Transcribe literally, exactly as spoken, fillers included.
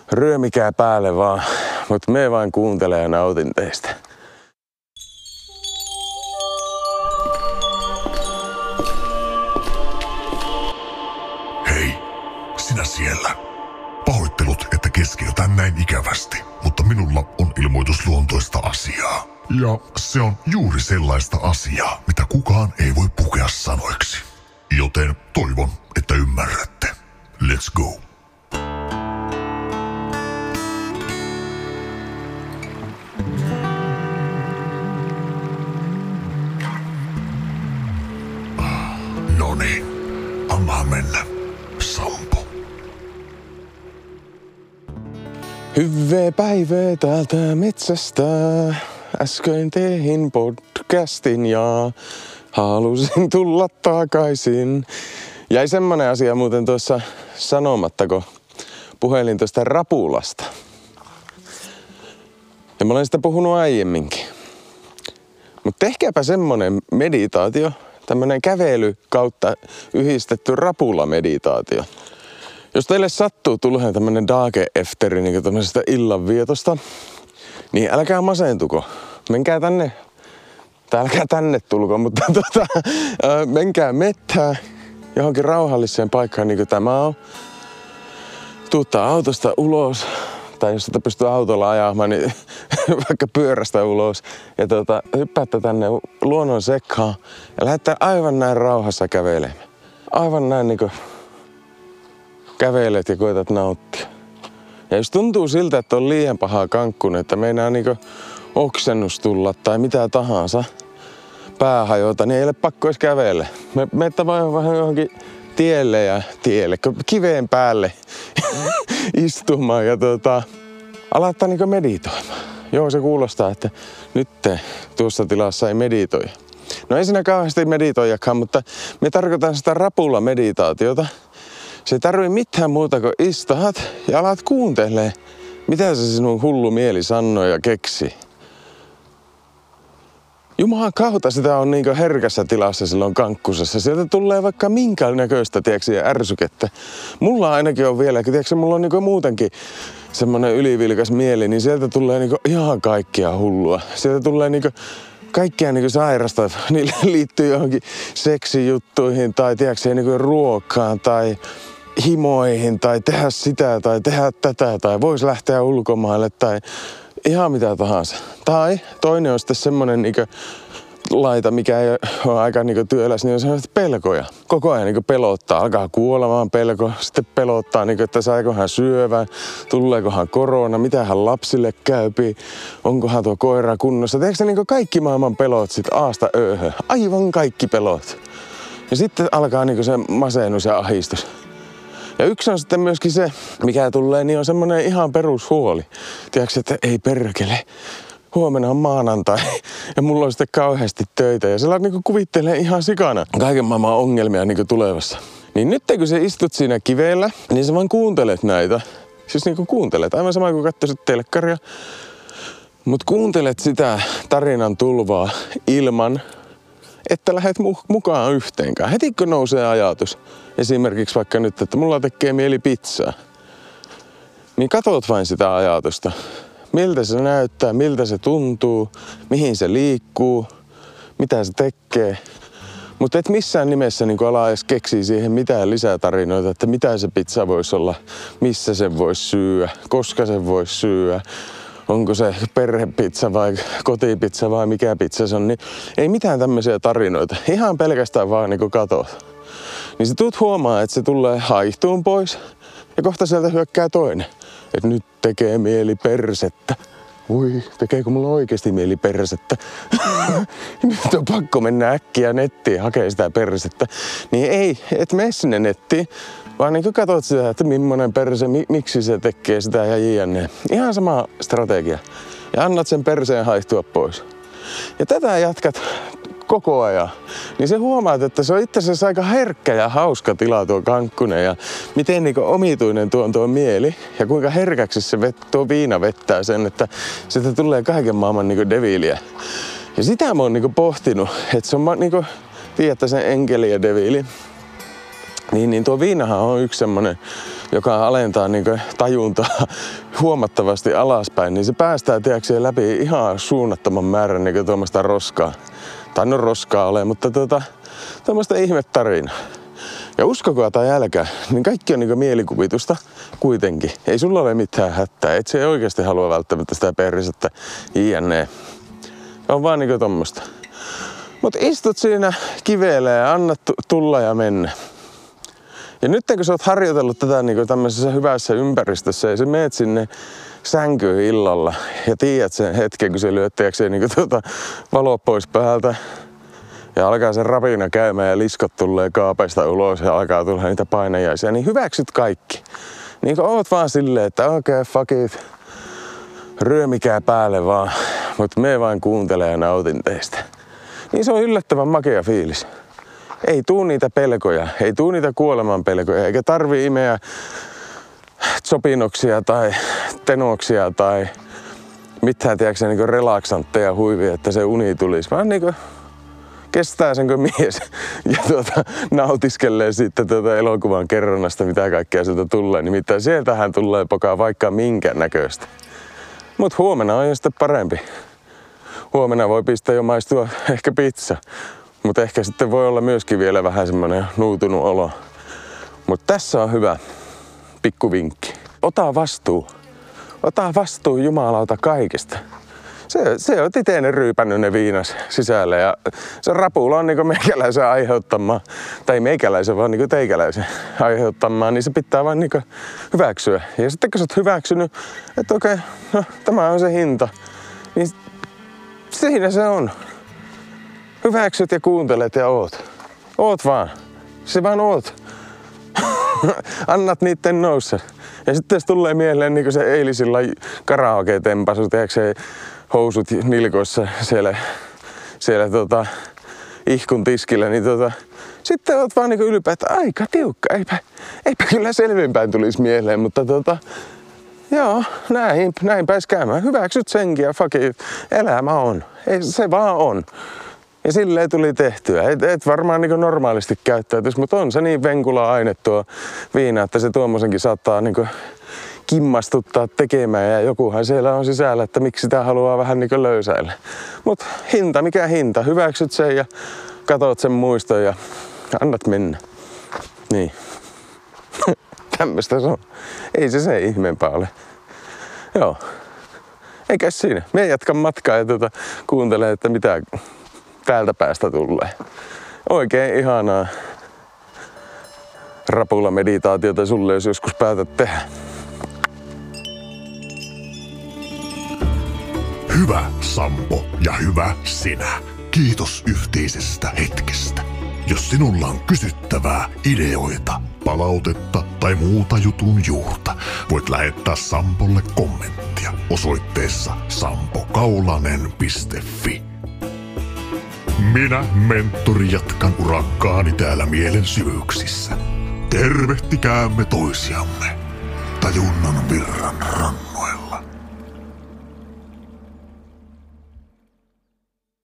ryömikää päälle vaan, mutta me vain kuuntelen ja nautin teistä. Hei, sinä siellä. Pahoittelut, että keskeytän näin ikävästi, mutta minulla on ilmoitusluontoista asiaa. Ja se on juuri sellaista asiaa, mitä kukaan ei voi pukea sanoiksi. Joten toivon, että ymmärrätte. Let's go. No niin, anna mennä, Sampo. Hyvää päivää täältä metsästä. Äsken tein podcastin ja halusin tulla takaisin. Jäi semmonen asia muuten tuossa sanomatta, kun puhelin tuosta rapulasta. Ja mä olen sitä puhunut aiemminkin. Mutta tehkääpä semmonen meditaatio, tämmönen kävely kautta yhdistetty rapulameditaatio. Jos teille sattuu tulee tämmönen dage efteri niin tämmöisestä illanvietosta, niin älkää masentuko. Menkää tänne, tai älkää tänne tulko, mutta tota, menkää mettään johonkin rauhalliseen paikkaan niin kuin tämä on. Tuuttaa autosta ulos, tai jos et pystyy autolla ajamaan, niin vaikka pyörästä ulos. Ja tota, hyppäätte tänne luonnon sekaan ja lähdette aivan näin rauhassa kävelemään. Aivan näin niin kuin kävelet ja koetat nauttia. Ja jos tuntuu siltä, että on liian pahaa kankkune, että meinaa niinku oksennus tulla tai mitä tahansa pää hajota, niin ei ole pakko edes kävellä. Me meitä vaan vähän johonkin tielle ja tielle, kiveen päälle istumaan ja tota, alattaa niinku meditoimaan. Joo, se kuulostaa, että nyt tuossa tilassa ei meditoi. No ei siinä kauheasti meditoijakaan, mutta me tarkoitan sitä rapulla meditaatiota. Se ei tarvii mitään muuta kuin istuhat ja alat kuuntelee, mitä se sinun hullu mieli sanoo ja keksi. Jumalan kautta sitä on niin herkässä tilassa silloin kankkusessa. Sieltä tulee vaikka minkä näköistä, tiedätkö, ja ärsykettä. Mulla ainakin on vielä, tiedätkö, mulla on niin muutenkin semmoinen ylivilkas mieli, niin sieltä tulee niin ihan kaikkia hullua. Sieltä tulee niin kaikkea niin sairasta, niille liittyy johonkin seksijuttuihin tai tiedätkö, niin ruokaan tai himoihin tai tehdä sitä tai tehdä tätä tai vois lähteä ulkomaille tai ihan mitä tahansa. Tai toinen on sitten semmonen niinku laita, mikä ei ole aika niinku työläs, niin on sellaiset pelkoja. Koko ajan niinku pelottaa, alkaa kuolemaan pelko, sitten pelottaa, niinku, että saikohan syövän, tuleekohan korona, mitähän lapsille käypi, onkohan tuo koira kunnossa. Teekö se niinku kaikki maailman pelot sit aasta ööhön? Aivan kaikki pelot. Ja sitten alkaa niinku se masennus ja ahdistus. Ja yksi on sitten myöskin se, mikä tulee, niin on semmoinen ihan perushuoli. Tiedätkö, että ei perkele, huomenna on maanantai ja mulla on sitten kauheasti töitä. Ja sillä niin kuvittelee ihan sikana kaiken maailman ongelmia niin tulevassa. Niin nyt kun sä istut siinä kiveellä, niin sä vaan kuuntelet näitä. Siis niin kuin kuuntelet, aivan sama kuin katsoisit telkkaria. Mut kuuntelet sitä tarinan tulvaa ilman, että lähdet mukaan yhteenkään. Heti kun nousee ajatus, esimerkiksi vaikka nyt, että mulla tekee mieli pizzaa, niin katot vain sitä ajatusta. Miltä se näyttää, miltä se tuntuu, mihin se liikkuu, mitä se tekee. Mutta et missään nimessä niin ala edes keksiä siihen mitään lisätarinoita, että mitä se pizza voisi olla, missä se voisi syödä, koska se voisi syödä. Onko se perhepizza vai kotipizza vai mikä pizza se on, niin ei mitään tämmöisiä tarinoita. Ihan pelkästään vaan niin katot. Niin sä tuut huomaa, että se tulee haihtuun pois ja kohta sieltä hyökkää toinen. Että nyt tekee mieli persettä. Voi, tekeekö mulla oikeasti mieli persettä? Nyt on pakko mennä äkkiä nettiin hakea sitä persettä. Niin ei, et mene sinne nettiin. Vaan niin katsot sitä, että millainen perse, mi- miksi se tekee sitä ja jne. Ihan sama strategia. Ja annat sen perseen haihtua pois. Ja tätä jatkat koko ajan. Niin se huomaat, että se on itse asiassa aika herkkä ja hauska tila tuo kankkunen. Ja miten niin omituinen tuo on tuo mieli. Ja kuinka herkäksi se vet, tuo viina vettää sen, että sieltä tulee kaiken maailman niin deviiliä. Ja sitä mä oon niin pohtinut, että se on niin kuin, tiedätte sen enkeli ja deviili. Niin, niin tuo viinahan on yksi semmonen joka alentaa niin kuin tajuntaa huomattavasti alaspäin, niin se päästää tiedätkö, läpi ihan suunnattoman määrän niin kuin tuommoista roskaa. Tai no roskaa ole, mutta tuota, tuommoista ihmetarinaa. Ja uskokaa tai älkää, niin kaikki on niin kuin mielikuvitusta kuitenkin. Ei sulla ole mitään hätää, et se oikeasti halua välttämättä sitä persettä jne. On vaan niin kuin tommoista. Mut istut siinä kiveellä ja annat tulla ja mennä. Ja nyt kun sä oot harjoitellut tätä niin kuin tämmöisessä hyvässä ympäristössä ja sä meet sinne sänkyyn illalla ja tiedät sen hetken, kun se lyöt niin kuin tuota valo pois päältä ja alkaa sen rapina käymään ja liskot tulee kaapeista ulos ja alkaa tulla niitä painajaisia, niin hyväksyt kaikki. Niin kuin oot vaan silleen, että okei, okay, fuck it, ryömikää päälle vaan, mutta me vain kuuntelen ja nautin teistä. Niin se on yllättävän makea fiilis. Ei tuu niitä pelkoja, ei tuu niitä kuoleman pelkoja, eikä tarvii imeä sopinoksia tai tenoksia tai mitään tiedätkö, niin relaksantteja huivia, että se uni tulisi. Vaan niin kuin kestää sen kuin mies ja tuota, nautiskelee sitten tuota elokuvan kerronnasta, mitä kaikkea sieltä tulee. Nimittäin sieltähän tulee pokaa vaikka minkä näköistä. Mut huomenna on jo sitten parempi. Huomenna voi pistää jo maistua ehkä pizza. Mutta ehkä sitten voi olla myöskin vielä vähän semmoinen nuutunut olo. Mutta tässä on hyvä pikkuvinkki. Ota vastuu. Ota vastuu jumalauta kaikesta. Se, se on iteinen ryypännyt ne viinas sisälle ja se rapula on niinku meikäläisen aiheuttamaan, tai meikäläisen vaan niinku teikäläisen aiheuttamaan, niin se pitää vaan niinku hyväksyä. Ja sitten kun sä oot hyväksynyt, että okei, okay, no, tämä on se hinta, niin siinä se on. Hyväksyt ja kuuntelet ja oot. Oot vaan. Se vaan oot. Annat niitten noussa. Ja sitten jos tulee mieleen niin se eilisillä karaoke-tempasu, tiedätkö housut nilkoissa siellä, siellä tota, ihkun tiskillä, niin tota, sitten oot vaan niin ylpeä, että aika tiukka, eipä, eipä kyllä selvinpäin tulisi mieleen, mutta tota, joo, näin, näin pääs käymään. Hyväksyt senkin ja fuck it, elämä on. Ei, se vaan on. Ja silleen tuli tehtyä. Et, et varmaan niin normaalisti käyttäytyisi, mutta on se niin venkula aine tuo viina, että se tuommoisenkin saattaa niin kimmastuttaa tekemään. Ja jokuhan siellä on sisällä, että miksi sitä haluaa vähän niin löysäillä. Mutta hinta, mikä hinta? Hyväksyt sen ja katot sen muiston ja annat mennä. Niin. Tämmöistä se on. Ei se se ihmeempää ole. Joo. Eikä siinä. Mie jatkan matkaa ja tuota, kuuntele, että mitä täältä päästä tulee. Oikein ihanaa rapula-meditaatiota sulle, jos joskus päätät tehdä. Hyvä Sampo ja hyvä sinä. Kiitos yhteisestä hetkestä. Jos sinulla on kysyttävää, ideoita, palautetta tai muuta jutun juurta, voit lähettää Sampolle kommenttia osoitteessa sampokaulanen piste fi. Minä, mentori, jatkan urakkaani täällä mielen syvyyksissä. Tervehtikäämme toisiamme tajunnan virran rannoilla.